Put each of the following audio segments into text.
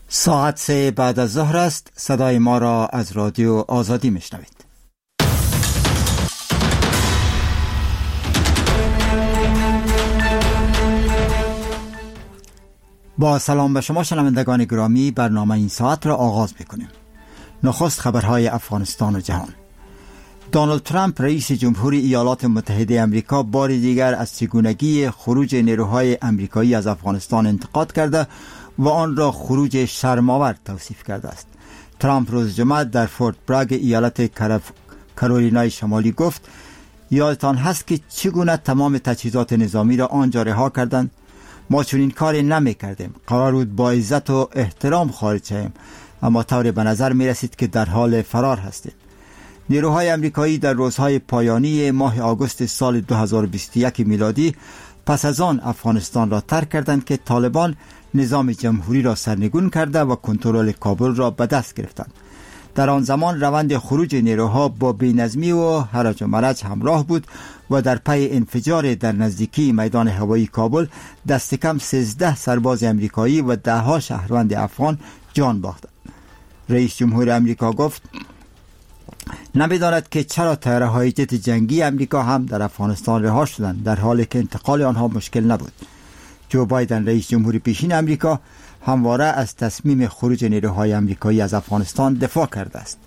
ساعت 3 بعد از ظهر است. صدای ما را از رادیو آزادی میشنوید. با سلام به شما شنوندگان گرامی، برنامه این ساعت را آغاز میکنیم. نخست خبرهای افغانستان و جهان. دونالد ترامپ رئیس جمهوری ایالات متحده آمریکا بار دیگر از چگونگی خروج نیروهای آمریکایی از افغانستان انتقاد کرده و آن را خروج شرم‌آور توصیف کرده است. ترامپ روز جمعه در فورت براگ ایالت کارولینای شمالی گفت: یادتان هست که چگونه تمام تجهیزات نظامی را آنجا رها کردند؟ ما چنین کاری نمی کردیم. قرار بود با عزت و احترام خارج شویم، اما طور به نظر می رسید که در حال فرار هستیم. نیروهای آمریکایی در روزهای پایانی ماه آگوست سال 2021 میلادی پس از آن افغانستان را ترک کردند که طالبان نظام جمهوری را سرنگون کرده و کنترل کابل را به دست گرفتند. در آن زمان روند خروج نیروها با بی‌نظمی و هرج و مرج همراه بود و در پی انفجار در نزدیکی میدان هوایی کابل دست کم 13 سرباز آمریکایی و 10 شهروند افغان جان باختند. رئیس جمهور آمریکا گفت نمی‌داند که چرا طیاره‌های جت جنگی آمریکا هم در افغانستان رها شدند، در حالی که انتقال آنها مشکل نبود. جو بایدن رئیس جمهور پیشین آمریکا همواره از تصمیم خروج نیروهای آمریکایی از افغانستان دفاع کرده است.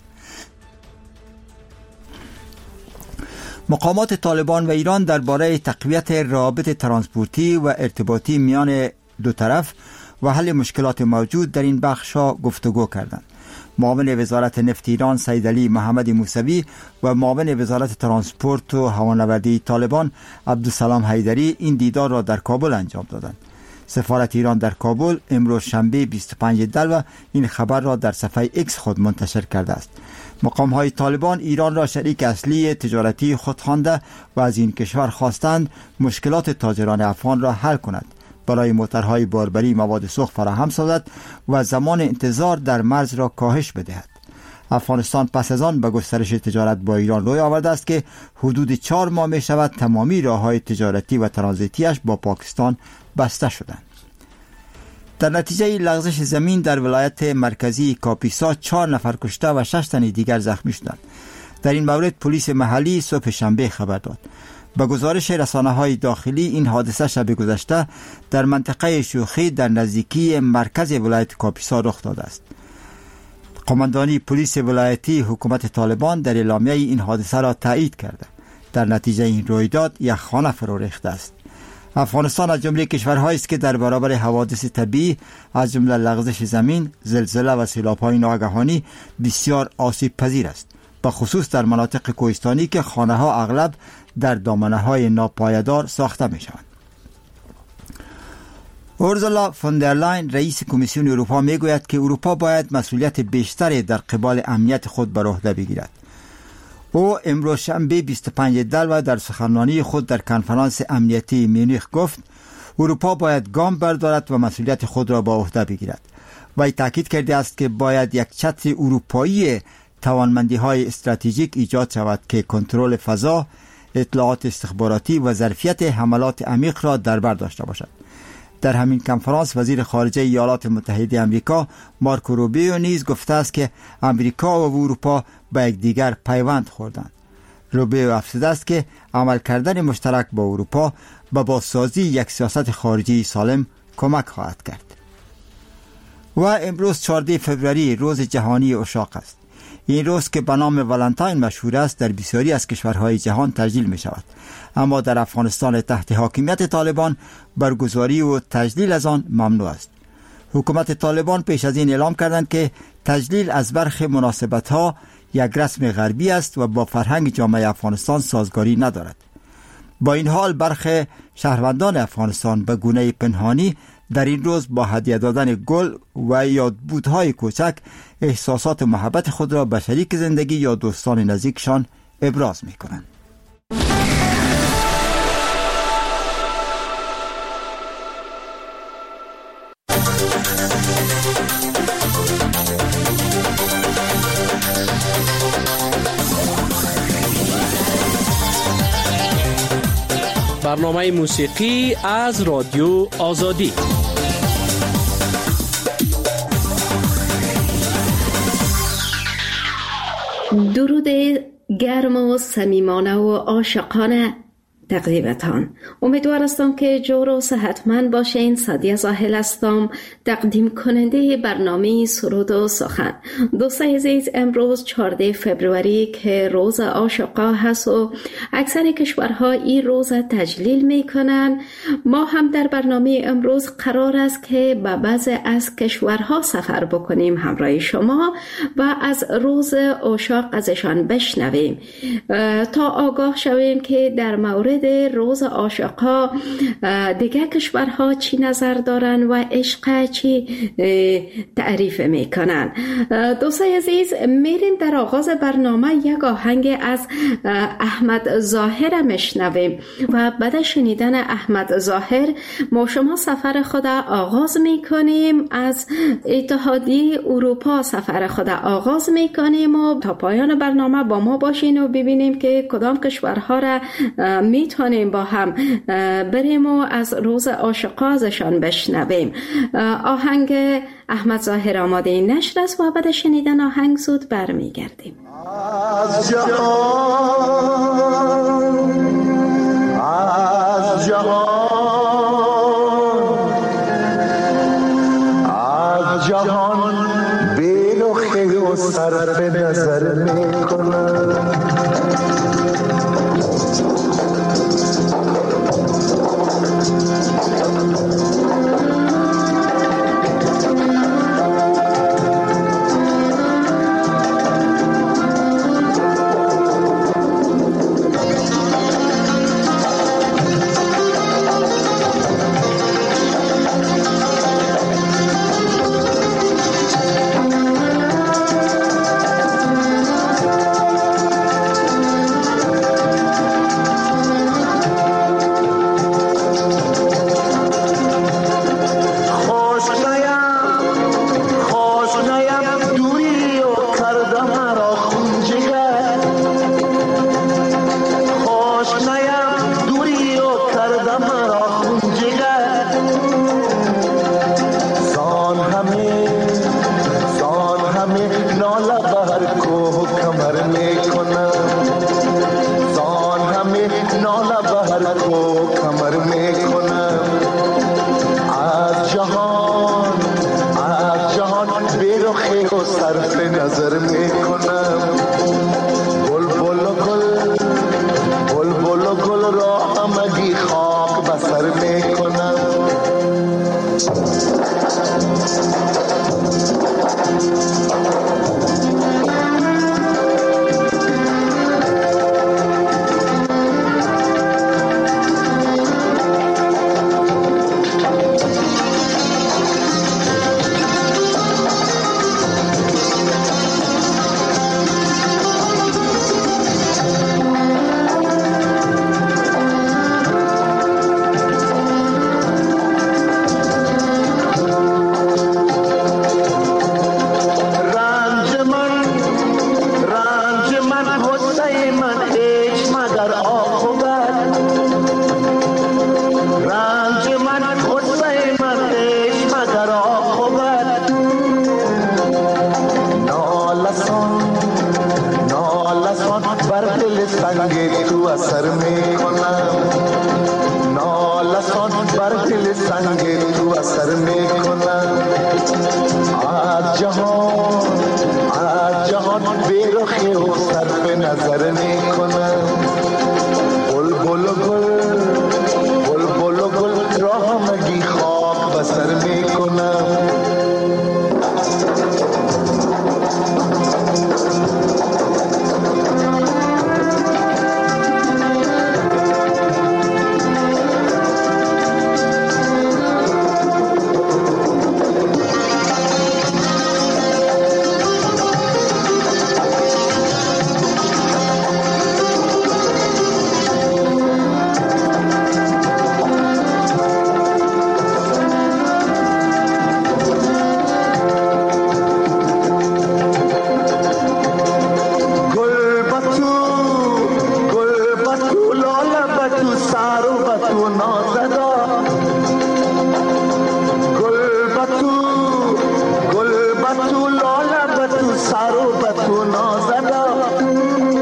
مقامات طالبان و ایران درباره تقویت روابط ترانسپورتی و ارتباطی میان دو طرف و حل مشکلات موجود در این بخش‌ها گفتگو کردند. معاون وزارت نفت ایران سید علی محمد موسوی و معاون وزارت ترانسپورت و هوانوردی طالبان عبدالسلام حیدری این دیدار را در کابل انجام دادند. سفارت ایران در کابل امروز شنبه 25 دلو این خبر را در صفحه ایکس خود منتشر کرده است. مقام‌های طالبان ایران را شریک اصلی تجارتی خود خوانده و از این کشور خواستند مشکلات تاجران افغان را حل کند، برای موترهای باربری مواد سوخت فراهم سازد و زمان انتظار در مرز را کاهش بدهد. افغانستان پس از آن به گسترش تجارت با ایران روی آورده است که حدود 4 ماه می شود تمامی راههای تجارتی و ترانزیتیش با پاکستان بسته شدند. در نتیجه لغزش زمین در ولایت مرکزی کاپیسا 4 نفر کشته و 6 تن دیگر زخمی شدند. در این مورد پلیس محلی صبح شنبه خبر داد. به گزارش رسانه‌های داخلی این حادثه شب گذشته در منطقه شوخی در نزدیکی مرکز ولایت کاپیسا رخ داده است. قماندانی پلیس ولایتی حکومت طالبان در اعلامیه این حادثه را تایید کرده. در نتیجه این رویداد یک خانه فرو ریخته است. افغانستان از جمله کشورهایی است که در برابر حوادث طبیعی از جمله لغزش زمین، زلزله و سیلاب‌های ناگهانی بسیار آسیب پذیر است، به خصوص در مناطق کوهستانی که خانه‌ها اغلب در دامنه‌های ناپایدار ساخته می‌شوند. اورسولا فون در لاین رئیس کمیسیون اروپا میگوید که اروپا باید مسئولیت بیشتری در قبال امنیت خود بر عهده بگیرد. او امروز شنبه 25 دلو در سخنرانی خود در کنفرانس امنیتی میونخ گفت اروپا باید گام بردارد و مسئولیت خود را با عهده بگیرد. وی تاکید کرده است که باید یک چتر اروپایی توانمندی‌های استراتژیک ایجاد شود که کنترل فضا، اطلاعات استخباراتی و ظرفیت حملات عمیق را در بر داشته باشد. در همین کنفرانس وزیر خارجه ایالات متحده آمریکا مارکو روبیو نیز گفته است که آمریکا و اروپا به یکدیگر پیوند خوردند. روبیو افزوده است که عمل کردن مشترک با اروپا به بازسازی یک سیاست خارجی سالم کمک خواهد کرد. و امروز 14 فوریه روز جهانی عشاق است. این روز که به نام ولنتاین مشهور است در بسیاری از کشورهای جهان تجلیل می شود، اما در افغانستان تحت حاکمیت طالبان برگزاری و تجلیل از آن ممنوع است. حکومت طالبان پیش از این اعلام کردند که تجلیل از برخی مناسبت‌ها یک رسم غربی است و با فرهنگ جامعه افغانستان سازگاری ندارد. با این حال برخی شهروندان افغانستان به گونه پنهانی در این روز با هدیه دادن گل و یادبودهای کوچک احساسات محبت خود را به شریک زندگی یا دوستان نزدیکشان ابراز می کنند. برنامه موسیقی از رادیو آزادی. گرم و صمیمانه و عاشقانه تقدیمتان. امیدوار هستم که جور و صحتمند باشین. سعدیه زاهل هستم، تقدیم کننده برنامه سرود و سخن. دوستان عزیز، امروز 14 فبروری که روز عاشقا هست و اکثر کشورها این روز تجلیل میکنن، ما هم در برنامه امروز قرار است که به بعضی از کشورها سفر بکنیم همراه شما و از روز عاشق ازشان بشنویم تا آگاه شویم که در مورد روز عاشقا دیگه کشورها چی نظر دارن و عشق چی تعریف میکنن. دوستان عزیز، میریم در آغاز برنامه یک آهنگ از احمد ظاهر میشنویم و بعد شنیدن احمد ظاهر ما شما سفر خود آغاز میکنیم. از اتحادیه اروپا سفر خود آغاز میکنیم و تا پایان برنامه با ما باشین و ببینیم که کدام کشورها را میتونیم با هم بریم و از روز عاشقا ازشان بشنویم. آهنگ احمد ظاهر آماده نشر است و بعد شنیدن آهنگ زود برمیگردیم. از جهان بی‌لخی و صرف نظر میکنم. تو لاله به تو سر و به تو نازدا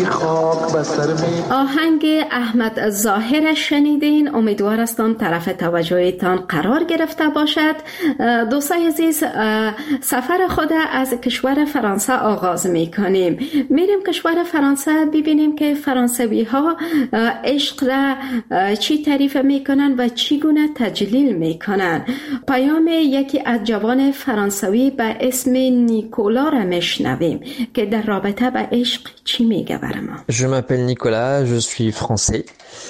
بی خاک بسر می. آهنگ احمد ظاهر شنیدین. امیدوار هستم طرف توجهتان قرار گرفته باشد. دوستای عزیز، سفر خود از کشور فرانسه آغاز میکنیم. میریم کشور فرانسه ببینیم که فرانسوی ها عشق را چی تعریف میکنن و چی گونه تجلیل میکنن. پیام یکی از جوان فرانسوی به اسم نیکولا را میشنویم که در رابطه به عشق چی میگه برای ما. Je m'appelle Nicolas, je suis français.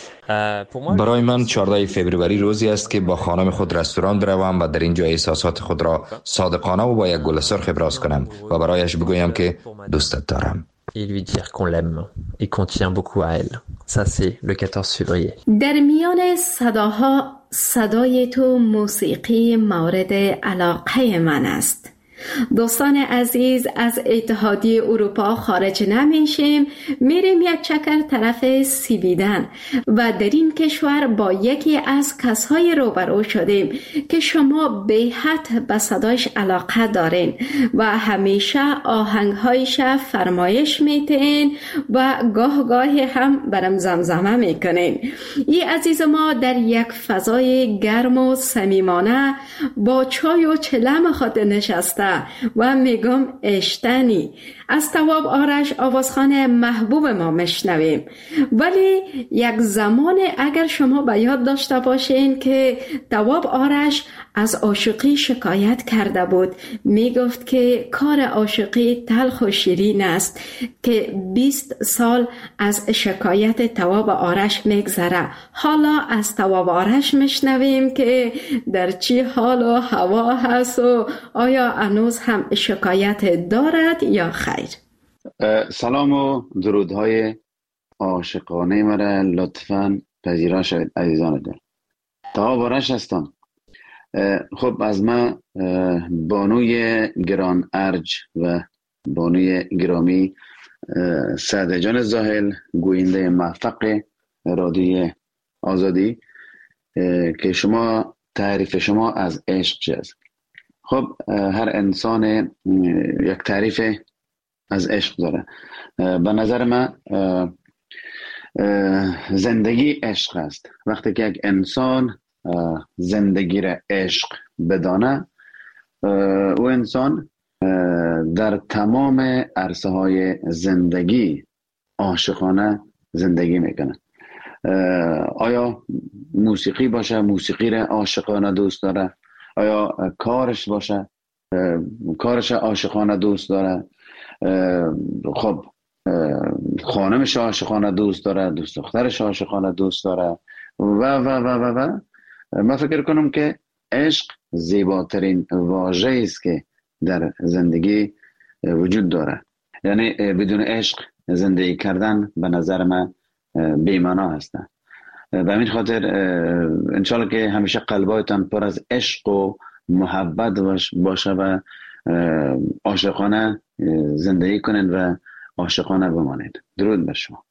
برای من 14 فوریه روزی است که با خانم خود رستوران بروم و در اینجا احساسات خود را صادقانه و با یک گل سرخ ابراز کنم و برایش بگویم که دوستت دارم. Et lui dire qu'on l'aime et qu'on tient beaucoup à elle. Ça c'est le 14 février. در میان صداها صدای تو موسیقی مورد علاقه من است. دوستان عزیز، از اتحادیه اروپا خارج نمیشیم، میریم یک چکر طرف سویدن و در این کشور با یکی از کسای روبرو شدیم که شما به حد به صدایش علاقه دارین و همیشه آهنگهایش فرمایش میتین و گاه گاهی هم برم زمزمه میکنین. این عزیز ما در یک فضای گرم و صمیمانه با چای و چلم خود نشسته و میگم اشتنی. از تواب آرش آوازخوان محبوب ما میشنویم. ولی یک زمان اگر شما به یاد داشته باشین که تواب آرش از عاشقی شکایت کرده بود، میگفت که کار عاشقی تلخ و شیرین است که 20 سال از شکایت تواب آرش میگذره. حالا از تواب آرش میشنویم که در چی حال و هوا هست و آیا هنوز هم شکایت دارد یا خیر. سلام و درودهای عاشقانه مرا لطفاً پذیرا شوید عزیزان دل. تواب آرش هستم. خب از من بانوی گران ارج و بانوی گرامی سعد جان زاهل، گوینده موفق رادیو آزادی، که شما تعریف شما از عشق چه است؟ خب هر انسان یک تعریف از عشق داره. به نظر من زندگی عشق است. وقتی که یک انسان زندگی را عشق بدانه، او انسان در تمام عرصه های زندگی عاشقانه زندگی میکنه. آیا موسیقی باشه، موسیقی را عاشقانه دوست داره. آیا کارش باشه، کارش عاشقانه دوست داره. خب خانمش عاشقانه دوست داره، دوست دخترش عاشقانه دوست داره و من فکر کنم که عشق زیباترین واژه است که در زندگی وجود داره. یعنی بدون عشق زندگی کردن به نظر من بی‌معنا هستن. به همین خاطر انشالله که همیشه قلبایتان پر از عشق و محبت باشه و عاشقانه زندگی کنید و عاشقانه بمانید. درود بر شما.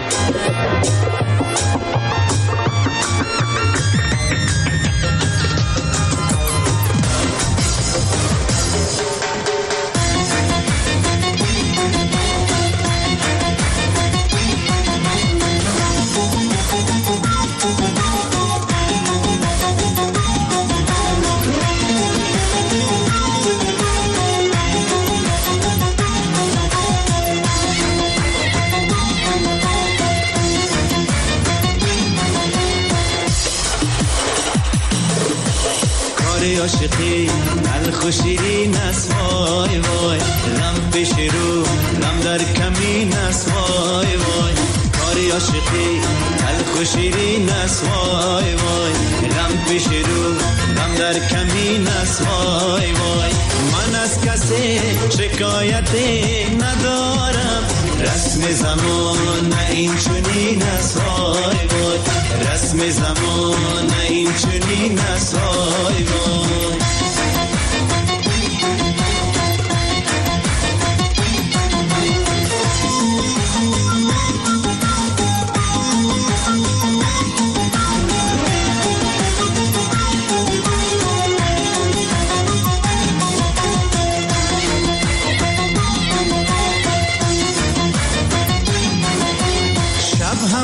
عاشقی تلخ و شیرین است وای وای، غم پیش رو غم در کمین است وای وای. کاری عاشقی تلخ و شیرین است وای وای، غم پیش رو غم در کمین است وای وای. من از کسی شکایتی ندارم، رسم زمان این چنین است وای وای، رسم زمان این چنین است وای وای.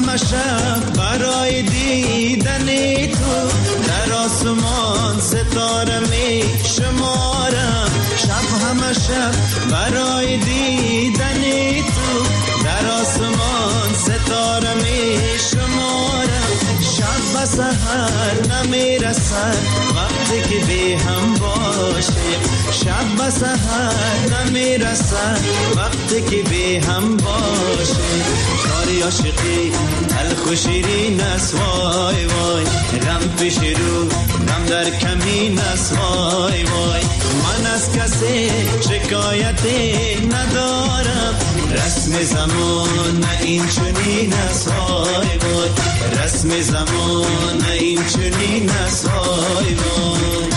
همه شب برای دیدن تو در آسمان ستاره می شمارم. شب همه شب برای دیدن تو در آسمان ستاره می شمارم. شب و سحر نمیرسد وقتی که بی هم باشه. شب و سحر نمیرسد وقتی که بی هم باشه. کاری عاشقی تلخ و شیرین است وای وای. غم پیش رو غم در کمین است وای وای. من از کسی شکایتی ندارم. رسم زمان نه این چنین است وای وای. رسم زمان نه این چنین است وای وای.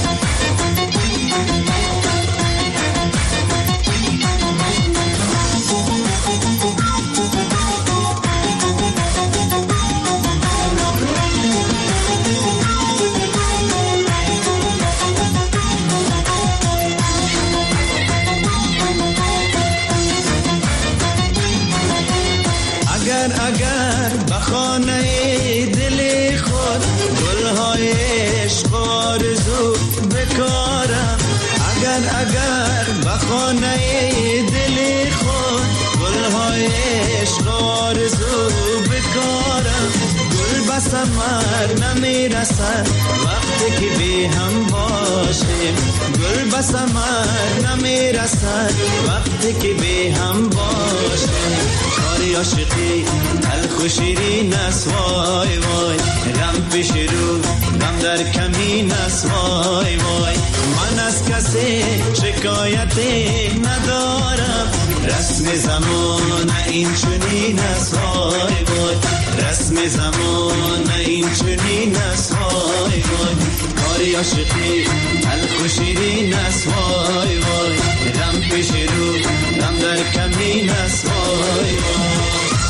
اگر بخانه دل خود گلهای عشق آرزو بکارم. اگر بخانه دل خود گلهای عشق آرزو بکارم. گل به ثمر نمیرسد وقتی که بی هم باشیم. گل به ثمر نمیرسد وقتی که بی هم باشیم. کاری عاشقی تلخ و شیرین است وای وای. غم پیش رو غم در کمین است وای وای. من از کسی شکایتی ندارم. رسم زمان این چنین است وای وای. رسم زمان این چنین است وای وای. کاری عاشقی تلخ و شیرین است وای وای. غم پیش رو غم در کمین است وای وای.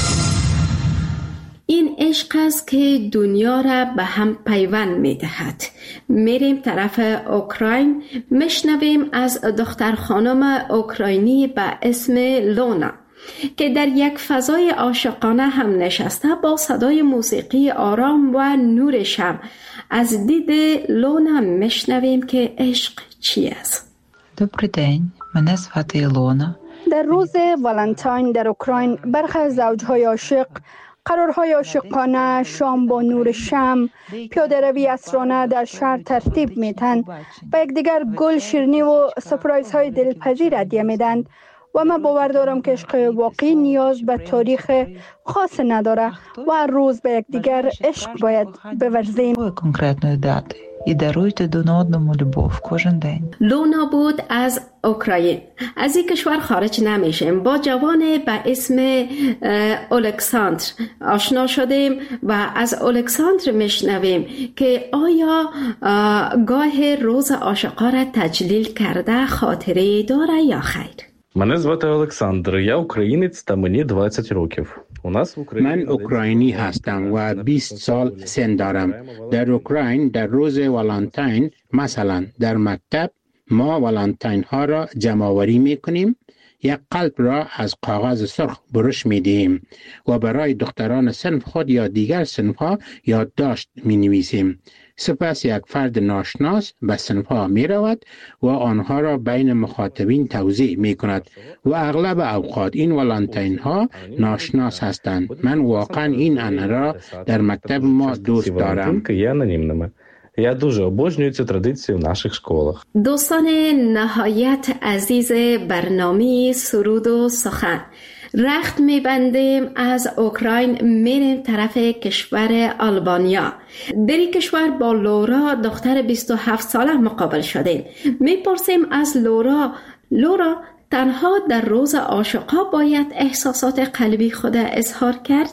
این عشق است که دنیا را به هم پیوند می دهد. میریم طرف اوکراین، میشنویم از دختر خانم اوکراینی به اسم لونا که در یک فضای عاشقانه هم نشسته با صدای موسیقی آرام و نور شب. از دید لونا میشنویم که عشق چی است. Добрий день, мене звати Ілона. در روز والنتاین در اوکراین برخی از زوجهای عاشق قرارهای عاشقانه، شام با نور شمع، پیاده روی عصرانه در شهر ترتیب میتن و یکدیگر گل، شیرینی و سپرایز های دلپذیر هدیه میدن و من باور دارم که عشق واقعی نیاز به تاریخ خاص نداره و هر روز به یکدیگر عشق باید بورزیم. Конкретної дати. І даруйте один одному любов кожен день. لونا بود از اوکراین. از این کشور خارج نمیشیم. با جوان به اسم الکساندر آشنا شدیم و از الکساندر میشنویم که آیا گاه روز عاشقا را تجلیل کرده خاطره داره یا خیر. Мене звати Олександр, я українець та мені 20 років. من اوکراینی هستم و 20 سال سن دارم. در اوکراین در روز والنتاین مثلا در مکتب ما والنتاین ها را جمع آوری می کنیم. یک قلب را از کاغذ سرخ برش می دهیم و برای دختران صنف خود یا دیگر صنف ها یادداشت می نویسیم. سپس یک فرد ناشناس به صنف ها می رود و آنها را بین مخاطبین توزیع می کند و اغلب اوقات این والنتاین ها ناشناس هستند. من واقعا این انه را در مکتب ما دوست دارم. Я дуже обожнюю цю традицію в наших школах. دوستان نهایت عزیز برنامه سرود و سخن، رخت میبندیم از اوکراین میریم طرف کشور آلبانیا. در این کشور با لورا دختر 27 ساله مقابل شدیم. میپرسیم از لورا تنها در روز عاشقا باید احساسات قلبی خود اظهار کرد؟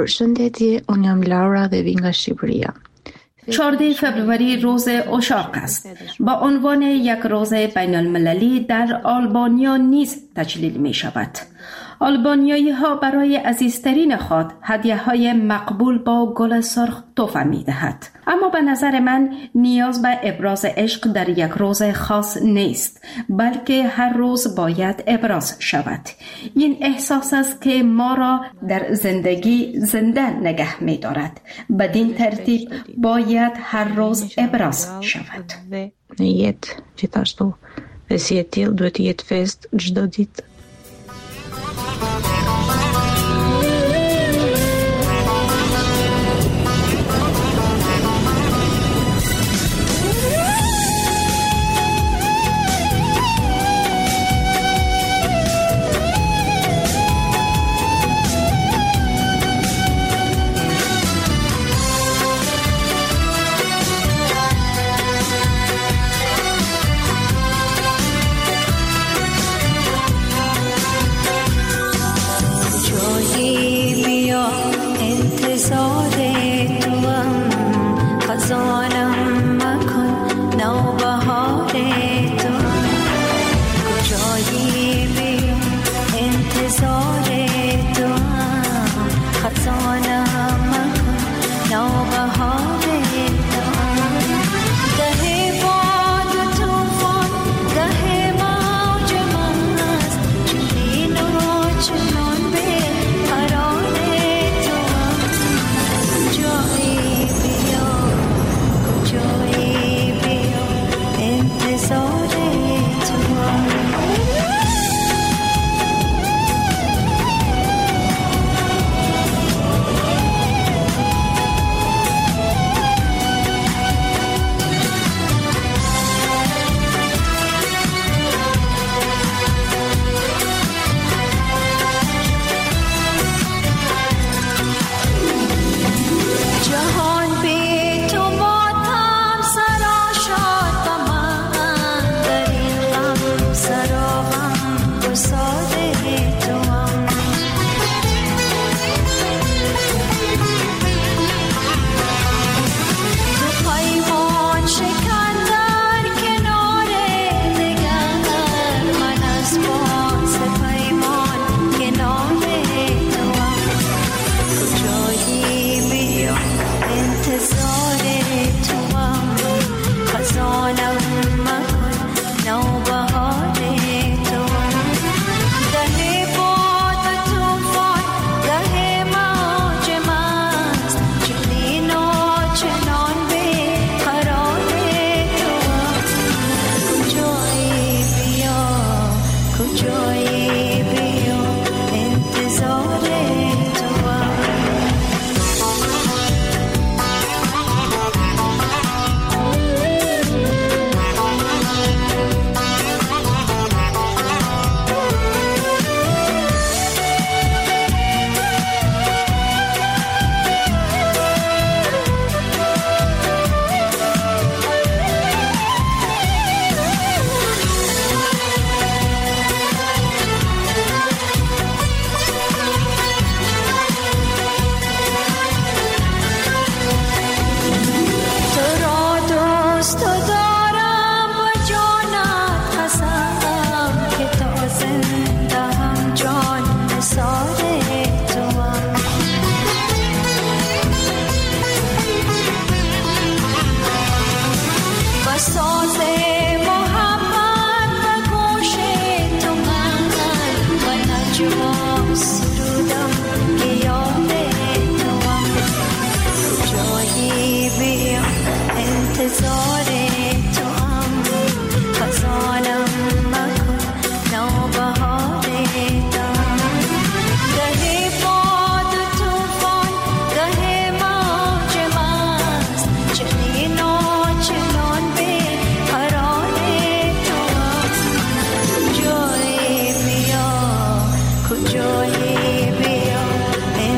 14 فبروری روز عشاق است. با عنوان یک روز بین المللی در آلبانیا نیز تجلیل می شود. آلبانیایی ها برای عزیزترین خود هدیه های مقبول با گل سرخ تحفه می دهد. اما به نظر من نیاز به ابراز عشق در یک روز خاص نیست، بلکه هر روز باید ابراز شود. این احساس است که ما را در زندگی زنده نگه می دارد. بدین ترتیب باید هر روز ابراز شود.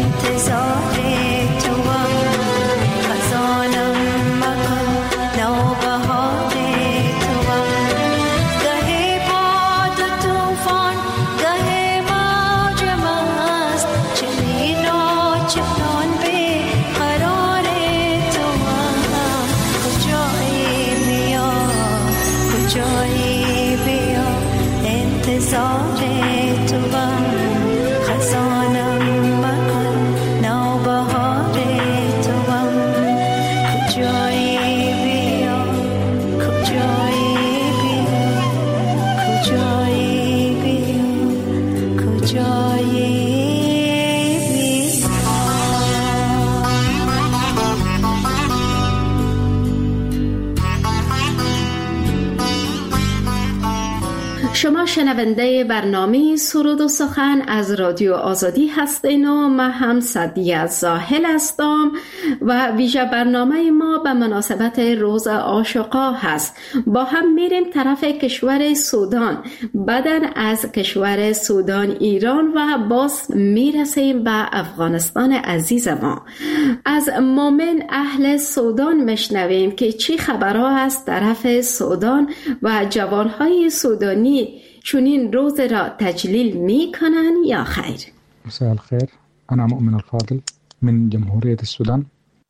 No شنونده برنامه سرود و سخن از رادیو آزادی هستین و من هم سعدیه زاهل هستم و ویژه برنامه ما به مناسبت روز عاشقا هست. با هم میریم طرف کشور سودان، بعدن از کشور سودان ایران و باز میرسیم به افغانستان عزیز ما. از مومن اهل سودان مشنویم که چی خبرها از طرف سودان و جوانهای سودانی چونین روز را تجلیل می کنن یا خیر؟ مساء الخير، أنا مؤمن الفاضل من جمهورية السودان.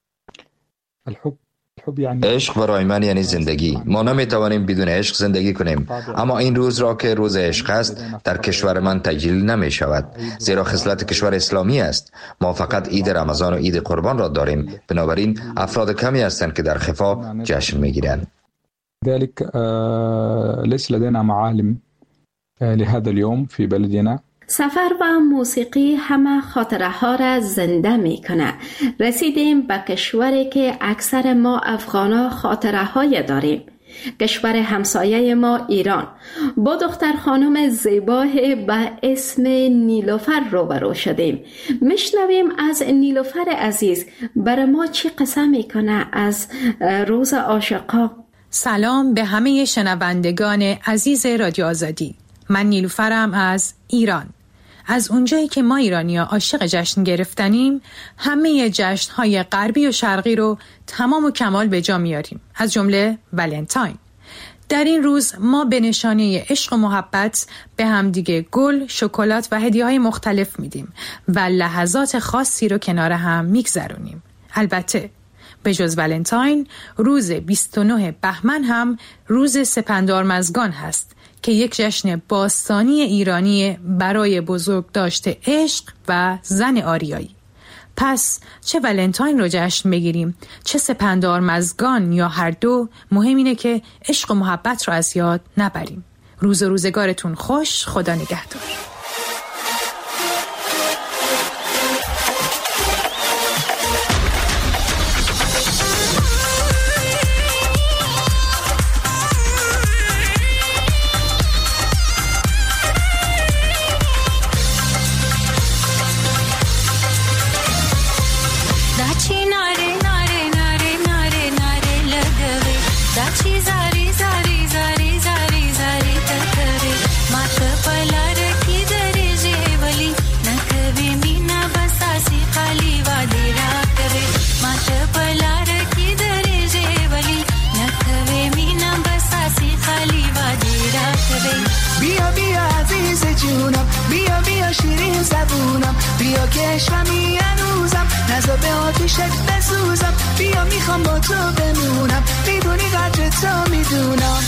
عشق برای من یعنی زندگی. ما نمیتوانیم بدون عشق زندگی کنیم، اما این روز را که روز عشق است در کشور من تجلیل نمی شود، زیرا خصلت کشور اسلامی است. ما فقط عید رمضان و عید قربان را داریم، بنابراین افراد کمی هستند که در خفا جشن میگیرند. ذلك ليس لدينا معالم لهذا اليوم في بلدنا. سفر و موسیقی همه خاطره ها را زنده می کنه. رسیدیم به کشوری که اکثر ما افغانا خاطره های داریم. کشور همسایه ما ایران. با دختر خانم زیبا به اسم نیلوفر روبرو شدیم. میشنویم از نیلوفر عزیز برای ما چی قصه میکنه از روز عاشقا. سلام به همه شنوندگان عزیز رادیو آزادی. من نیلوفرم از ایران. از اونجایی که ما ایرانی‌ها عاشق جشن گرفتنیم، همه جشن‌های غربی و شرقی رو تمام و کمال به جا میاریم، از جمله ولنتاین. در این روز ما به نشانه عشق و محبت به همدیگه گل، شکلات و هدیه‌های مختلف میدیم و لحظات خاصی رو کنار هم میگذرونیم. البته به جز ولنتاین، روز 29 بهمن هم روز سپندارمزگان هست که یک جشن باستانی ایرانی برای بزرگداشت عشق و زن آریایی. پس چه ولنتاین رو جشن بگیریم، چه سپندارمزگان یا هر دو، مهم اینه که عشق و محبت رو از یاد نبریم. روز و روزگارتون خوش. خدا نگهدار. کشمی هنوزم نزا به آتیشت بسوزم، بیا میخوام با تو بمونم، میدونی قدر تو میدونم.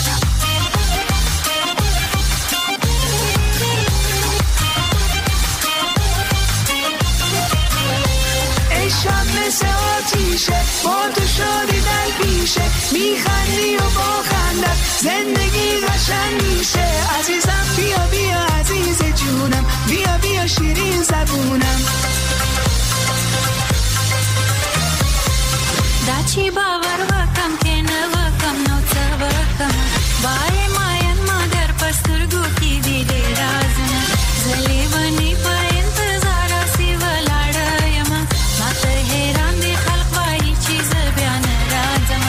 عشقم مثل آتیشه، با تو شادی در پیشه، میخندی و با خندت زندگی قشنگ میشه. عزیزم بیا بیا عزیز جونم، بیا بیا شیرین زبونم. داچی باور وکم که نوکم نو څه وکم، وای ماین ما در پسترګو کې دی رازونه، زلی ونی په انتظار سی ولاړ یم، ماته حیران دي خلق وایي چې زه بیا نه راځم.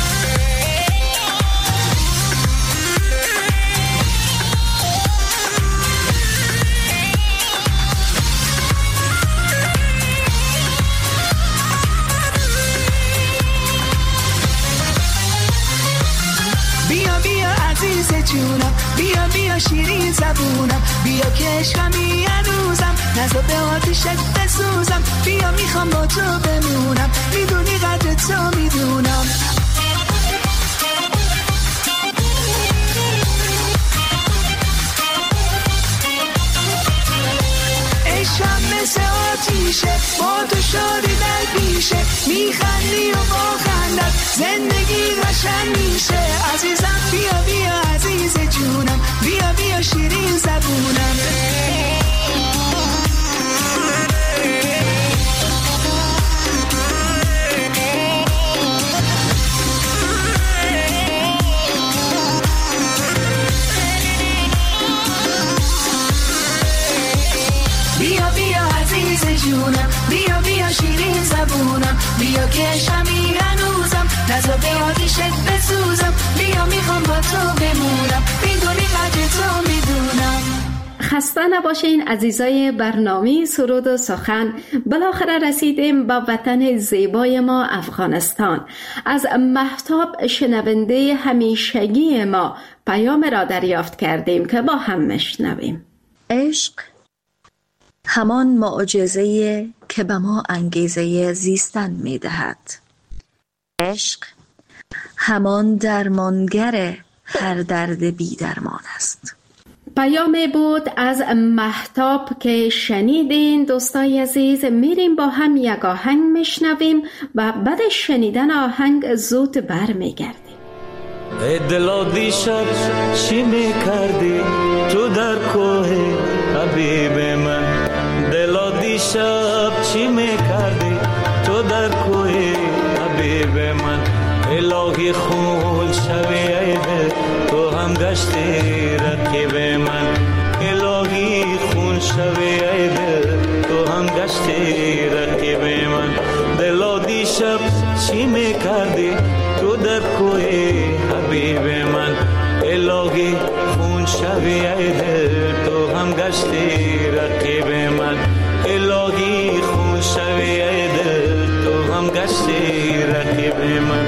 جونم بیا بیا شیرین زبونم، بیا که عشقمی هنوزم نزا به آتیشت بسوزم، بیا میخوام با تو بمونم، میدونی قدر تو میدونم. عشقم مثل آتیشه، با تو شادی در پیشه، میخندی و با خندت زندگی قشنگ میشه. عزیزم بیا بیا عزیز جونم، بیا بیا شیرین زبونم. جونم بیا بیا شیرین زبونم بیا که شمی هنوزم نزا به آتیشت بسوزم بیا میخوام با تو بمونم میدونی قدر تو میدونم. خسته نباشین عزیزای برنامه سرود و سخن. بالاخره رسیدیم به وطن زیبای ما افغانستان. از مهتاب شنونده همیشگی ما پیام را دریافت کردیم که با هم مشنویم. عشق همان معجزه که به ما انگیزه زیستن می‌دهد. عشق همان درمانگر هر درد بی درمان است. پیامی بود از مهتاب که شنیدین. دوستای عزیز میریم با هم یک آهنگ میشنویم و بعد شنیدن آهنگ زود برمیگردیم. ای دلا دیشب چی میکردی تو در کوه حبیب من؟ دلا دیشب چی میکردی تو در کوه حبیب من؟ الهی خون شوی ای دل تو هم گشتی رقیب من. الهی خون شوی ای دل تو هم گشتی رقیب من. دلا دیشب چی میکردی تو در کوه حبیب من؟ الهی خون شوی ای دل تو هم گشتی رقیب من. الهی خون شوی ای دل تو هم گشتی رقیب من.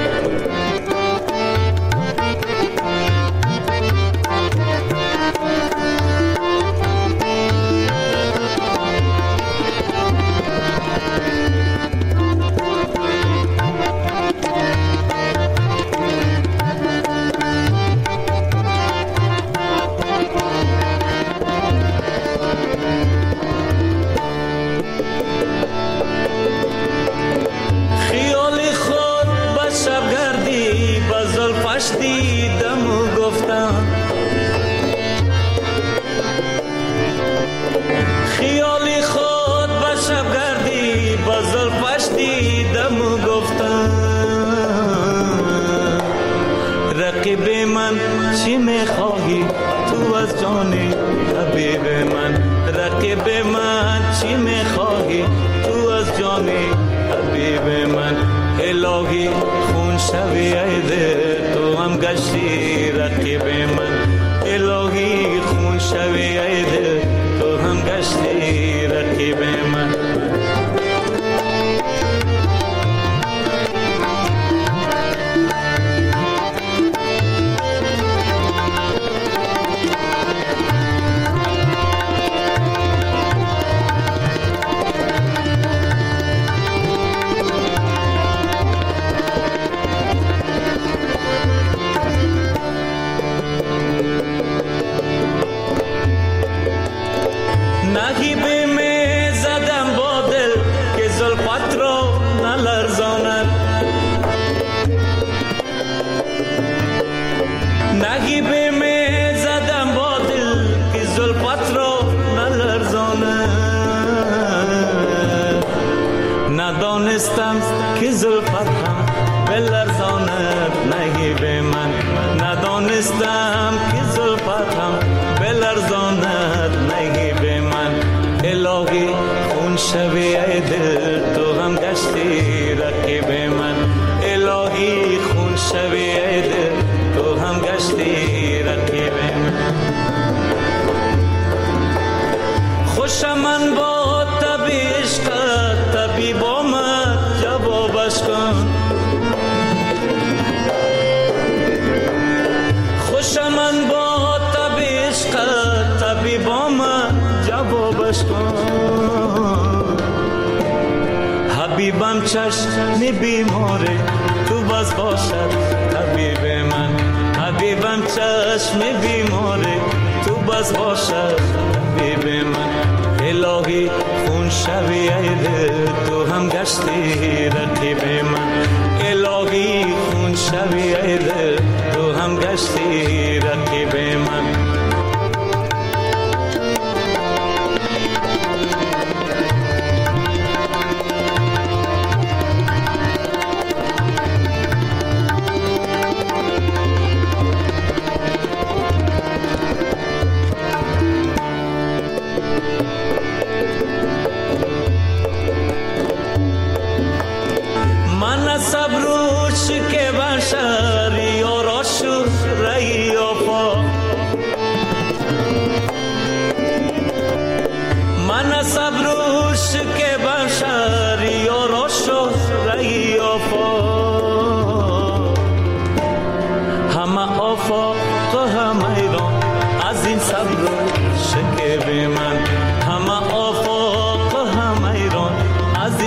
رقیب من چی میخواهی تو از جان حبیب من؟ رقیب من چی میخواهی تو از جان حبیب من؟ الهی خون شوی ای دل تو هم گشتی رقیب من. الهی خون شوی ای دل تو هم گشتی رقیب من. ندانستم که زلفت هم بلرزاند نگیب من. ندانستم که زلفت هم بلرزاند نگیب من. الهی خون شوی ای دل تو هم گشتی رقیب من. الهی خون شوی ای دل تو هم گشتی رقیب من. خوشم من با طبع عشقت طبیب آمد جوابش کن. خوشم من با طبع عشقت طبیب آمد جوابش کن. حبیبم چشم بیماره تو باز باشد طبیب من. حبیبم چشم بیماره تو باز باشد طبیب من. الهی خون شوی ای دل تو هم گشتی رقیب من. الهی خون شوی ای دل تو هم گشتی رقیب من.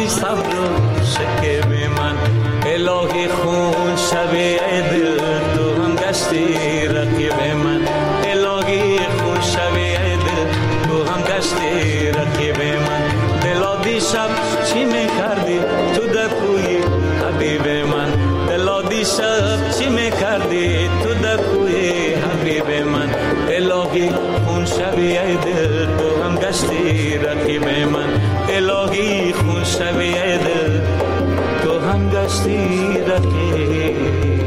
صبر و شکب من الهی خون شبیه دل تو هم گشتی رقیب من الهی خون شبیه دل تو هم گشتی رقیب من دلا دیشب چی میکردی تو در کوی حبیب من دلا دیشب چی میکردی تو در کوی حبیب من الهی خون شبیه دل تو هم گشتی رقیب من الهی خون شبیه دل تو هم گشتی رقیب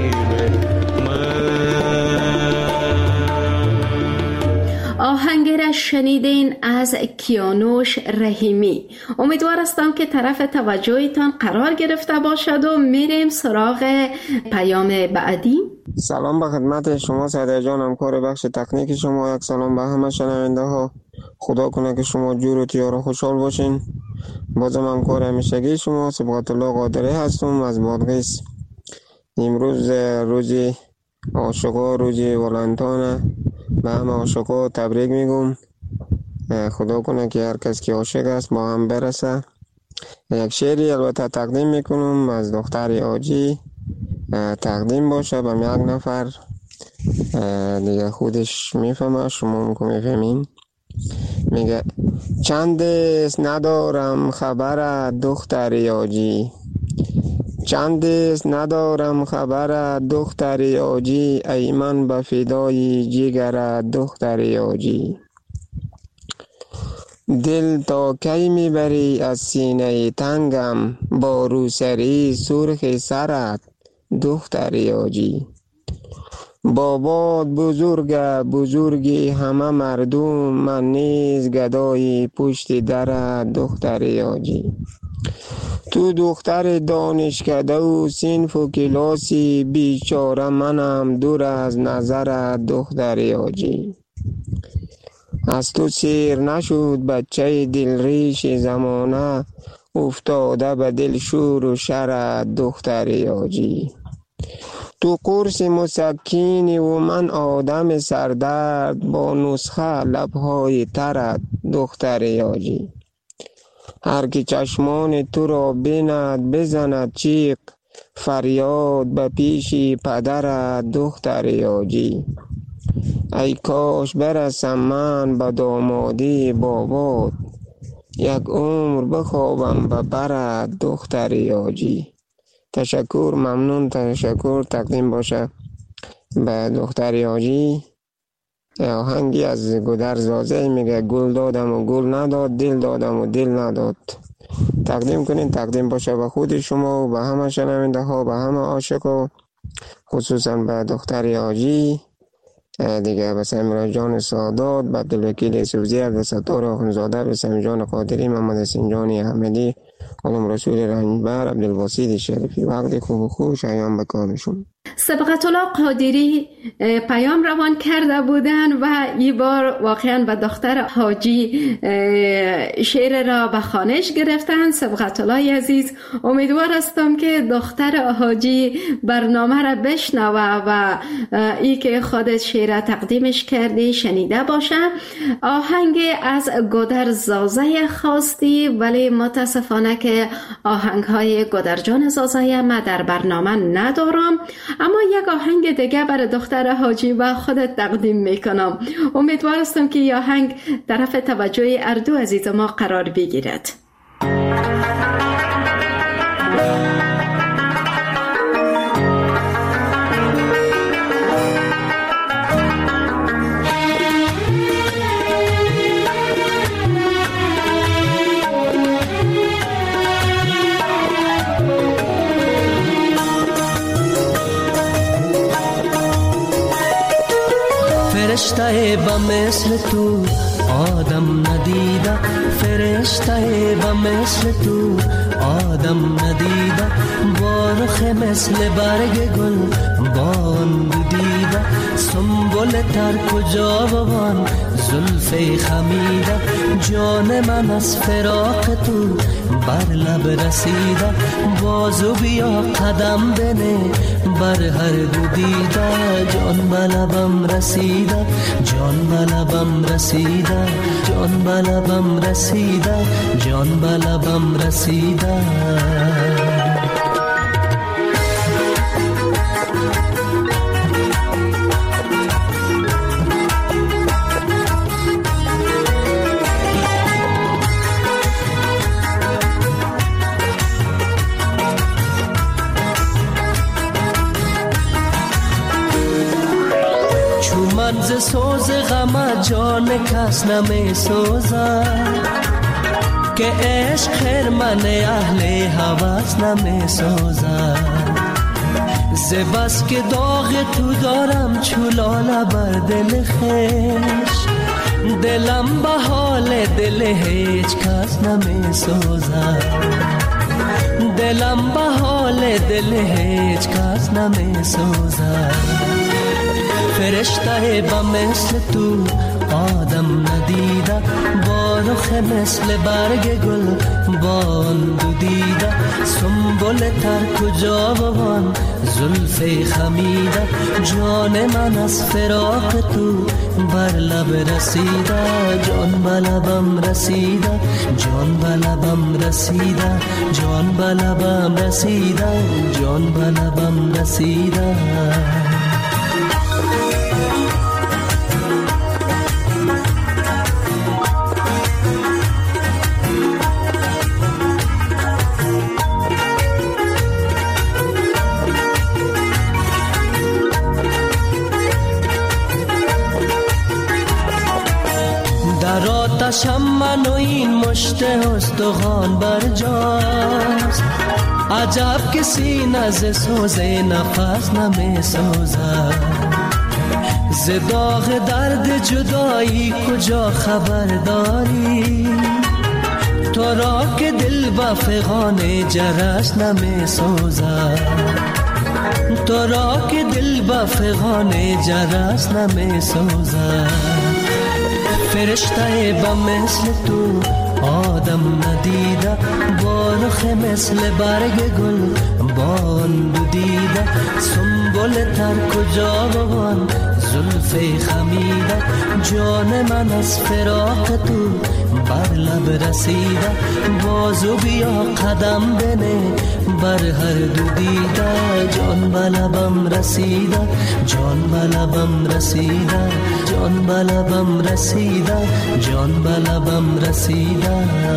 آهنگ را شنیدین از کیانوش رحیمی. امیدوار هستم که طرف توجهتان قرار گرفته باشد و میریم سراغ پیام بعدی. سلام به خدمت شما سعیده جان، همکار بخش تکنیک شما. یک سلام به همه شنونده ها. خدا کنه که شما جور و تیار و خوشحال باشین. بازم همکار همیشگی شما صبغت الله قادری هستم از بادغیس. امروز روزی عاشقا، روزی ولنتانه. به همه عاشقا تبریک میگم. خدا کنه که هر کس که عاشق است با هم برسه. یک شعری البته تقدیم میکنم از دختر آجی، تقدیم باشه به یک نفر دیگه، خودش میفهمه، شما هم که میفهمین. میگه چند است ندارم خبر دختر آجی، چند است ندارم خبر دختر آجی، ای من به فدای جگر دختر آجی. دل تا کی میبری از سینه تنگم، با روسری سرخ سرت دختر آجی. بابات بزرگی همه مردم، من نیز گدای پشت در دختر آجی. تو دختر دانشکده و صنف و کلاسی، بیچاره منم دور از نظر دختر آجی. از تو سیر نشد بچه دل ریش زمانه، افتاده به دل شور و شر دختر آجی. تو قرص مسکینی و من آدم سردرد، با نسخه لبهای ترت دختر آجی. هر که چشمان تو را بیند بزند چیق، فریاد به پیش پدر دختر آجی. ای کاش برسم من به دامادی بابات، یک عمر بخوابم به بر دختر آجی. تشکر، ممنون، تشکر. تقدیم باشه به دختر آجی. آهنگی از گودر زازه میگه گل دادم و گل نداد، دل دادم و دل نداد. تقدیم کنین، تقدیم باشه به خود شما و به همه شنونده ها، به همه عاشقا، خصوصا به دختر آجی دیگه، به سمیرا جان سادات، به عبدالوکیل سوزی، به ستار آخونزاده، به سمی جان قادری، محمد حسین جانی احمدی، علم رسول رنجبر، عبدالواسید شریفی. وقتی خوب و خوب شایان به کارشون. سبقت الله قادری پیام روان کرده بودن و این بار واقعا به دختر حاجی شعر را به خوانش گرفتن. سبقت الله عزیز، امیدوار هستم که دختر حاجی برنامه را بشنوه و ای که خودت شعر تقدیمش کردی شنیده باشه. آهنگ از گودر زازه خواستی، ولی متاسفانه که آهنگ های گودر جان زازه ما در برنامه ندارم، اما یک آهنگ دیگه برای دختر حاجی و خودت تقدیم میکنم. امیدوار هستم که این آهنگ طرف توجه اردو عزیز ما قرار بگیرد. فرشته به مثل تو آدم ندیده، فرشته به مثل تو آدم ندیده، بارخ مثل برگ گل بان دیده، سنبل تر کجا بوان زلف خمیده، جان من از فراق تو بر لب رسیده، بازو بیا قدم بنه بر هر دو دیده. جان به لبم رسیده، جان به لبم رسیده، جان به لبم رسیده، جان به لبم رسیده. ز سوز غم جان کس نمی سوزد، که عشق خرمن اهل هوس نمی سوزد. ز بس که داغ تو دارم چولاله بر دل خویش، دلم به حال دل هیچ کس نمی سوزد. دلم به حال دل هیچ کس نمی سوزد. فرشته با مثل تو آدم ندیده، با رخ مثل برگ گل بان دو دیده. سنبل تر کجا بوان زلف خمیده، جان من از فراق تو بر لب رسیده. جان به لبم رسیده، جان به لبم رسیده، جان به لبم رسیده، جان به لبم رسیده. در آتشم من و این مشت استخوان برجاست، عجب که سینه ز سوز نفس نمی سوزد. ز داغ درد جدایی کجا خبر داری، تو را که دل با فغان جرس نمی سوزد. تو را که دل با فغان جرس نمی سوزد. فرشته با مثل تو آدم ندیده، با رخ مثل برگ گل بان دو دیده. سنبل تر کجا بوان زلف خمیده، جان من از فراق تو بر لب رسیده. بازو بیا قدم بنه بر هر دو دیده. جان به لبم رسیده، جان به لبم رسیده، جان به لبم رسیده، جان به لبم رسیده.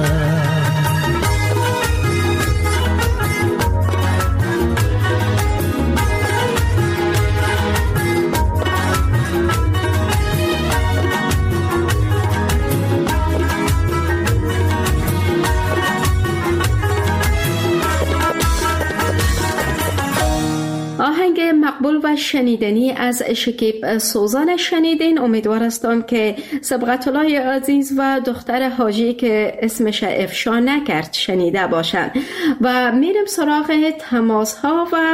آهنگ مقبول و شنیدنی از شکیب سوزان شنیدین. امیدوار هستم که سبقت الله عزیز و دختر حاجی که اسمش افشا نکرد شنیده باشن. و میرم سراغ تماس ها و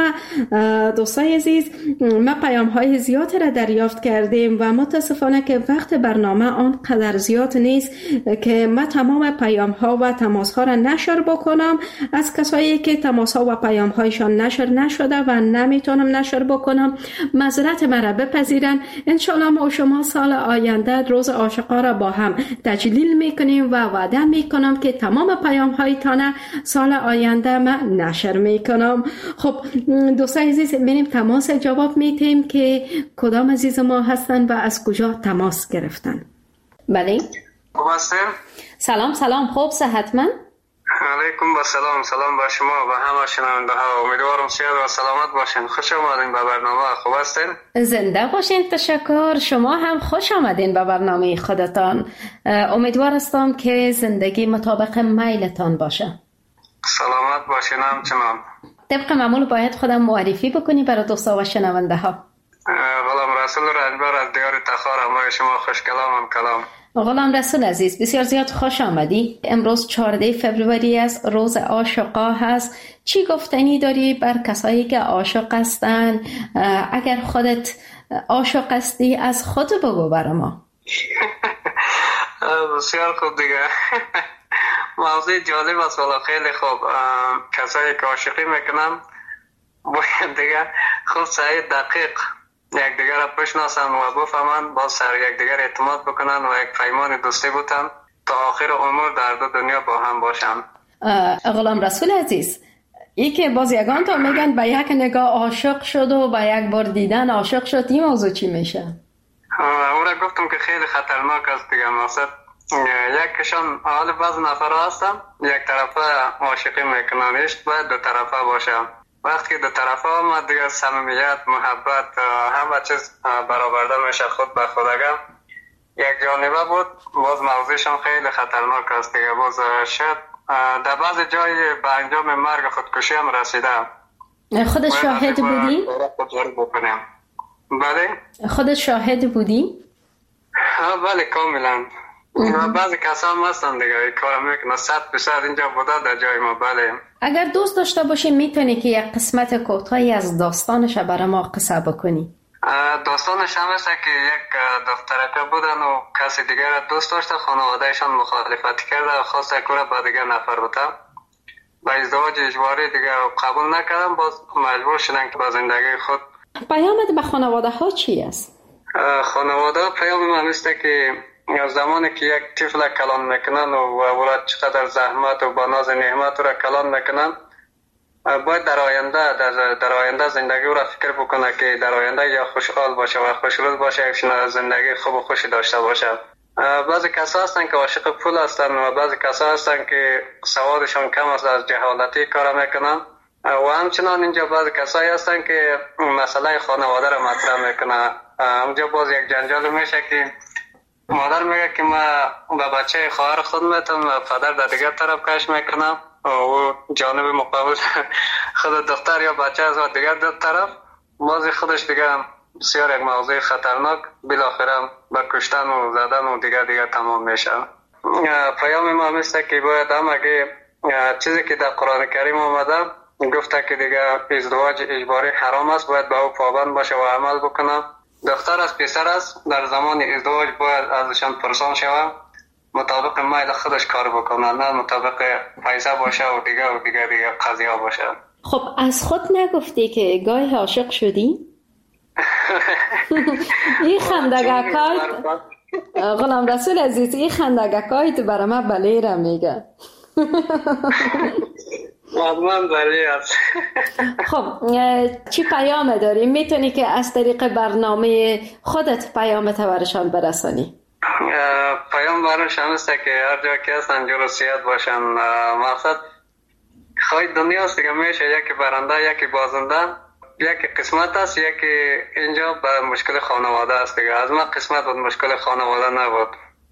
دوستای عزیز، ما پیام های زیاد را دریافت کردیم و متاسفانه که وقت برنامه آنقدر زیاد نیست که ما تمام پیام ها و تماس ها را نشر بکنم. از کسایی که تماس ها و پیام هایشان نشر نشده و نمیتونم نشر بکنم معذرت مرا بپذیرن. انشالله ما و شما سال آینده روز عاشقا را با هم تجلیل میکنیم و وعده میکنم که تمام پیام هایتان سال آینده ما نشر میکنم. خب دوستای عزیز، میریم تماس جواب میتیم که کدام عزیز ما هستن و از کجا تماس گرفتن. بله خوب هستین؟ سلام سلام، خوب صحتمند؟ علیکم با سلام. سلام با شما و همه شنونده ها. امیدوارم صحت و سلامت باشین. خوش آمدین به برنامه. خوب هستین؟ زنده باشین. تشکر. شما هم خوش آمدین به برنامه خودتان. امیدوار هستم که زندگی مطابق میلتان باشه. سلامت باشین همچنان. طبق معمول باید خودم معرفی بکنی برای دوستا و شنونده ها. غلام رسول رنجبر از دیار تخار. همه شما خوش کلام هم کلام. غلام رسول عزیز، بسیار زیاد خوش آمدی. امروز 14 فوریه است، روز عاشقا هست. چی گفتنی داری بر کسایی که عاشق هستن؟ اگر خودت عاشق هستی از خود بگو برای ما. بسیار خوب دیگه. موضوع جالب است والا خیلی خوب. کسایی که عاشقی میکنن باید دیگه خوب سعی دقیق یکدیگر را بشناسن و بفهمن، با سر یکدیگر اعتماد بکنن و یک پیمان دوستی بودن تا آخر عمر در دو دنیا با هم باشن. غلام رسول عزیز، ای که باز یگان تا میگن به یک نگاه عاشق شد و به یک بار دیدن عاشق شد، این موضوع چی میشه؟ او را گفتم که خیلی خطرناک است دیگه. مقصد یکشان حال بعض نفر هستن یک طرفه عاشقی میکنن، عشق باید دو طرفه باشه. وقتی که دو طرفه آمد دیگه صمیمیت، محبت، همه چیز برآورده میشه خود به خودگم. یک جانبه بود، باز موضوعشان خیلی خطرناک است دیگه. باز شاید در بعض جای به انجام مرگ خودکشی هم رسیده. خودت شاهد بودی؟ بله؟ خودت شاهد بودی؟ بله کاملا. بعضی کسا هم هستن دیگه این کار میکنه 100% اینجا بوده در جای ما. بله. اگر دوست داشته باشی میتونی که یک قسمت کوتاهی از داستانش برای ما قصه بکنی؟ داستانش هم است که یک دخترکه بودن و کسی دیگر را دوست داشته، خانوادهشان مخالفت کرده، خواسته که را با دیگر نفر بوده، با ازدواج اجباری دیگر قبول نکردن، باز مجبور شدن که با زندگی خود. پیامت به خانواده ها چی است؟ خانواده پیام من است که زمانی که یک طفل کلان میکنن و ولد چقدر زحمت و با ناز نعمت را کلان میکنن، باید در آینده زندگی را فکر بکنه که در آینده یا خوشحال باشه و خوشروز باشه، یک زندگی خوب و خوشی داشته باشه. بعضی کسا هستن که عاشق پول هستن و بعضی کسا هستن که سوادشان کم است، از جهالتی کار میکنن و همچنان اینجا بعضی کسایی هستن که مسئله خانواده را مطرح میکنه. اونجا باز یک جنجال میشه که مادر میگه که ما با بچه خواهر خود میتونم و پدر در دیگر طرف کش میکنم و جانب مقابل خود دختر یا بچه از دیگر دو طرف، بازی خودش دیگه بسیار یک موضوع خطرناک، بالاخره با کشتن و زدن و دیگر تمام میشه. پیام ما همیسته که باید هم اگه چیزی که در قرآن کریم آمده گفته که دیگه ازدواج اجباری حرام است، باید به او پابند باشه و عمل بکنه. دختر از پسر است در زمان ازدواج باید ازشان پرسان شود، مطابق میل خودش کار بکنه، نه مطابق پیسه باشه و دیگه قضیه باشه. خب از خود نگفتی که گاهی عاشق شدی؟ این خندگکایت غلام رسول عزیز، این خندگکایت برای من بلیره میگه. من بلی است. خب چی پیام داری؟ میتونی که از طریق برنامه خودت پیامت برشان برسانی؟ پیام برشان است که هر جا که هستن جور و سیاد باشن. مقصد خواهی دنیا است دیگه، میشه یکی برنده یکی بازنده، یکی قسمت است یکی اینجا به مشکل خانواده است دیگه. از من قسمت بود مشکل خانواده نبود.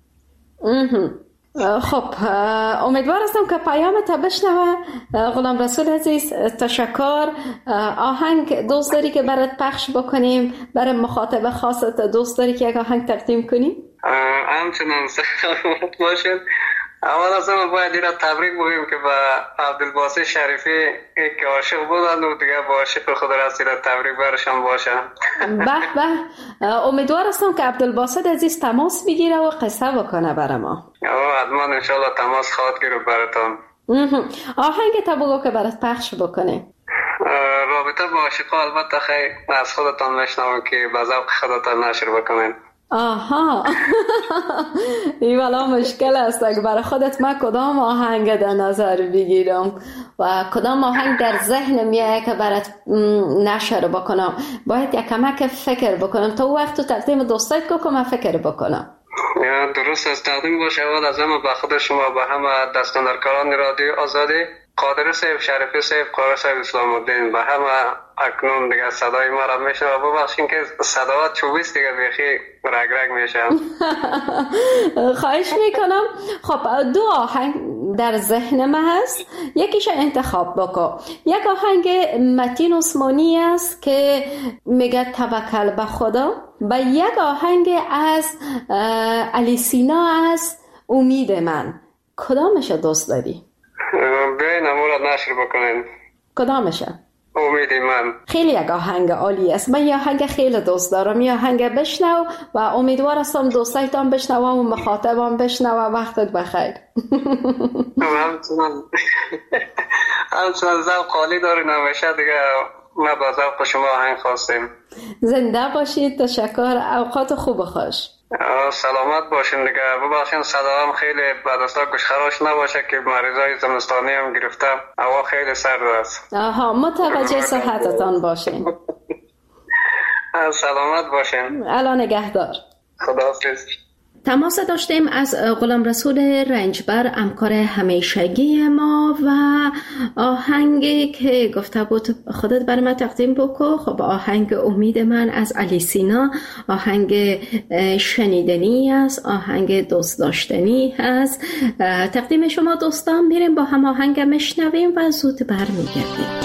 خب امیدوار هستم که پیامت بشنوه. غلام رسول عزیز تشکر. آهنگ دوست داری که برات پخش بکنیم؟ برای مخاطب خاصت دوست داری که یک آهنگ تقدیم کنیم؟ همچنان سلامت باشید. اول از همه باید این را تبریک بگیم که با عبدالباسط شریفی که عاشق بودن و دیگه با عاشق خود رسید، تبریک برشان باشه. به امیدوار هستم که عبدالباسط عزیز تماس بگیره و قصه بکنه برای ما. حتما انشالله تماس خواهد گیره براتون. آهنگ تا بگو که برات پخش بکنه. رابطه با عاشقا البته خیلی از خودتان میشنوم که به ذوق خودتان نشر بکنین. آها این والا مشکل است که برای خودت من کدام آهنگ در نظر بگیرم و کدام آهنگ در ذهن میاد که برات نشر بکنم. باید یک کمک فکر بکنم تا وقت تو تقدیم دوستایت که من فکر بکنم. درست است. تقدیم باشه اول از همه به خود شما، به همه دستاندرکاران رادیو آزادی، قادر صاحب، شریفی صاحب، قادر صاحب، اسلام الدین، به همه اکنون دیگه صدای ما را میشنوه. ببخشین که صداوات چوبیست دیگه بیخی رگ میشه. خواهش میکنم. خب دو آهنگ در ذهن من هست، یکیش انتخاب بکن. یک آهنگ متین عثمانی است که میگه توکل به خدا، و یک آهنگ از علی سینا است امید من. کدامش دوست داری؟ بیاین امور را نشر بکنین. کدامشه؟ امید من. خیلی یک آهنگ عالی است. من یه آهنگ خیلی دوست دارم. یه آهنگ بشنو و امیدوار هستم دوستایتان بشنوم و مخاطبان بشنوم. وقتت بخیر. همچنان ذوق عالی داری نمیشه دیگه. ما با ذوق شما آهنگ خواستیم. زنده باشید. تشکر. اوقات خوب خوش. سلامت باشین دیگه. ببخشید صدام خیلی بدستا گوشخراش نباشه که مریضای زمستانی هم گرفتم. هوا خیلی سرد است. متوجه صحتتان باشین. سلامت باشین. الان نگهدار. خداحافظ. تماس داشتیم از غلام رسول رنجبر، همکار همیشگی ما، و آهنگی که گفته بود خودت برای من تقدیم بکن. خب آهنگ امید من از علی سینا، آهنگ شنیدنی است، آهنگ دوست داشتنی هست. تقدیم شما دوستان. میریم با هم آهنگ مشنویم و زود برمیگردیم.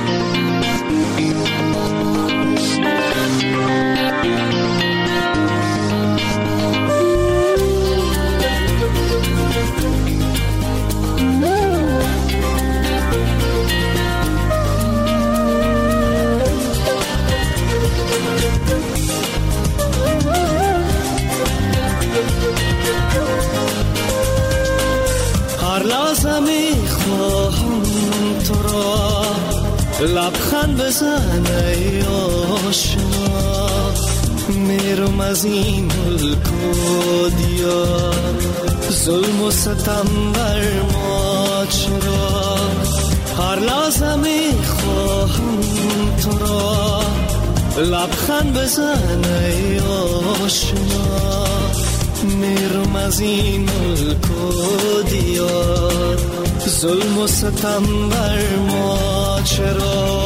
لبخند بزن ای آشنا، میرم از این ملک و دیار، ظلم و ستم بر ما چرا؟ هر لحظه میخواهم تو را، لبخند بزن ای آشنا، میرم از این ملک و دیار، ظلم و ستم بر ما چرا؟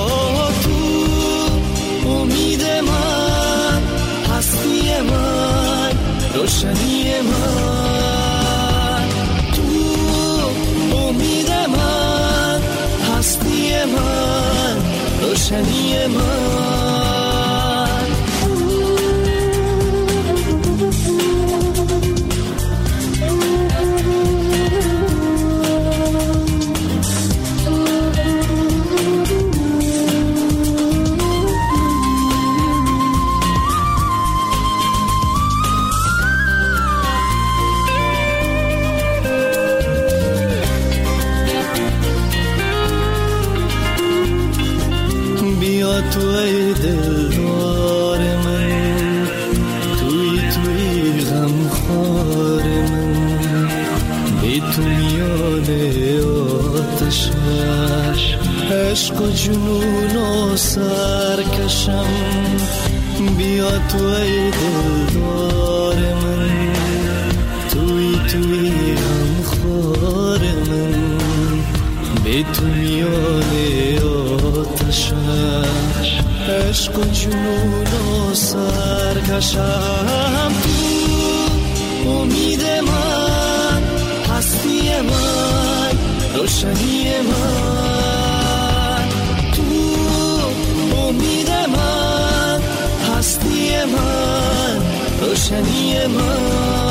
تو امید من، هستی من، روشنی من، تو امید من، هستی من، روشنی من. تو ای دلدار من، توی غمخوار من، بی تو میان آتش عشق و جنون و سرکشم. بیا تو ای دلدار من، توی غمخوار من، بی تو میان آتش عشق و جنون و سرکشم. تو امید من، هستی من، روشنی من، تو امید من، هستی من، روشنی من.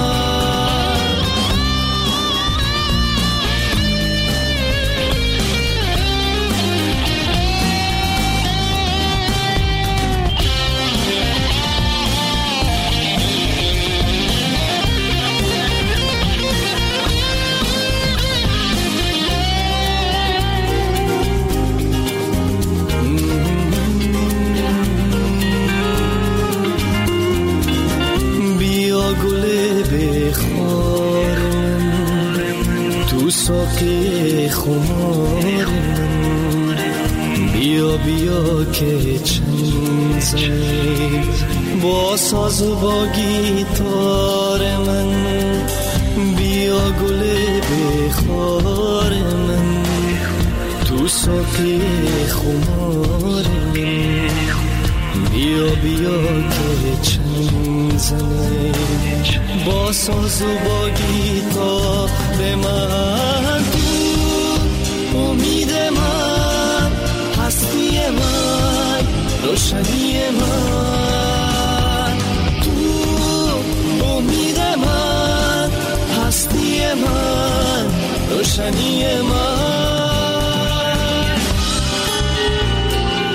ساقی خمار من، بیا بیا که چند زنی با ساز و با گیتار من، بیا گل بخار من، تو ساقی خمار من، بیا بیا که چند زنی با ساز و با گیتار من. تو امید من، هستی من، روشنی من، تو امید من، هستی من، روشنی من.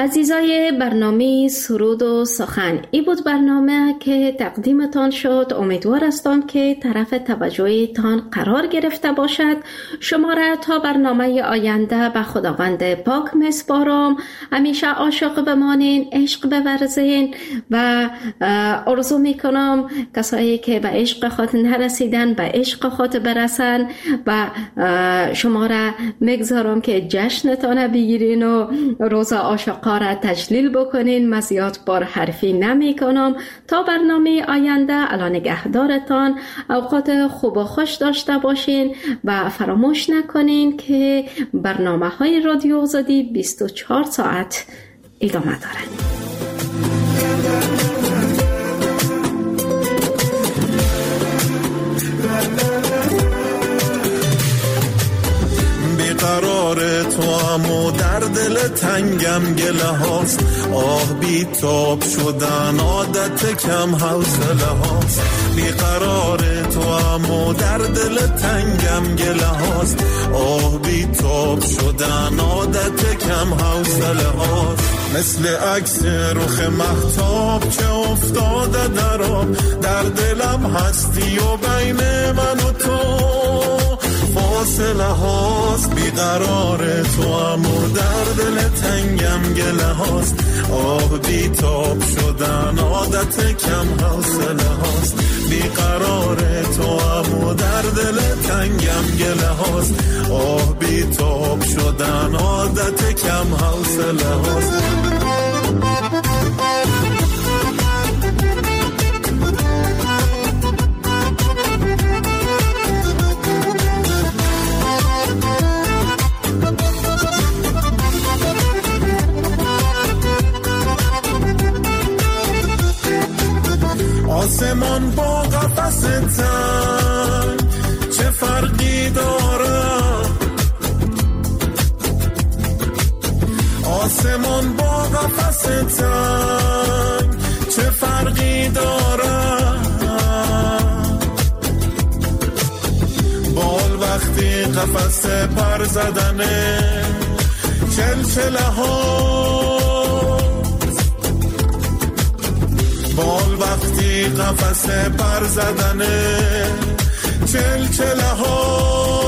عزیزای برنامه سرود و سخن، این بود برنامه که تقدیمتان شد. امیدوار هستم که طرف توجهتان قرار گرفته باشد. شما را تا برنامه آینده به خداوند پاک میسپارم. همیشه عاشق بمانین، عشق بورزین و آرزو میکنم کسایی که به عشق خود نرسیدن به عشق خود برسن و شما را میگذارم که جشنتان بگیرین و روز عاشقا را تجلیل بکنین. من زیاد بار حرفی نمی کنم. تا برنامه آینده الان نگهدارتان، اوقات خوب و خوش داشته باشین و فراموش نکنین که برنامه های رادیو آزادی 24 ساعت ادامه دارند. قرار تو امو در دل تنگم گله هاست، آه بی تاب شدن عادت کم حوصله هاست. بی قرار تو امو در دل تنگم گله هاست، آه بی تاب شدن عادت کم حوصله هاست. مثل عکس رخ مهتاب که افتاده در آب، در دلم هستی و بین من و تو فاصله هاست. بیقرار تو امو در دل تنگم گله هاست، آه بی تاب شدن عادت کم حوصله هاست. بیقرار تو امو در دل تنگم گله هاست، آه بی تاب شدن عادت کم حوصله هاست. آسمان با قفس تنگ چه فرقی داره؟ آسمان با قفس تنگ چه فرقی داره؟ بال وقتی قفس پر زدنه چلچله ها، بال وقتی قفس پر زدنه چلچله ها.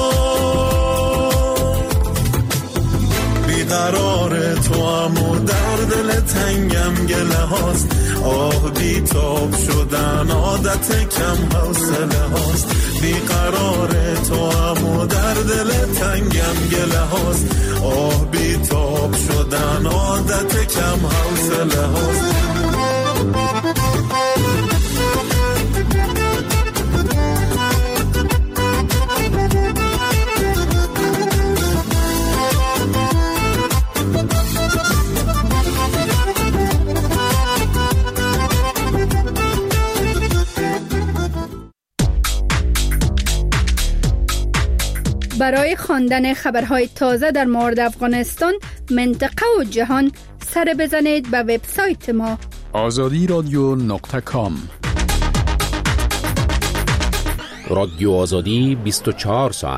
بیقرار تو امو در دل تنگم گله هاست، آه بی تاب شدن عادت کم حوصله هاست. بیقرار تو امو در دل تنگم گله هاست، آه بی تاب شدن عادت کم حوصله هاست. برای خواندن خبرهای تازه در مورد افغانستان، منطقه و جهان سر بزنید به وبسایت ما azadiradyo.com. رادیو آزادی 24 ساعت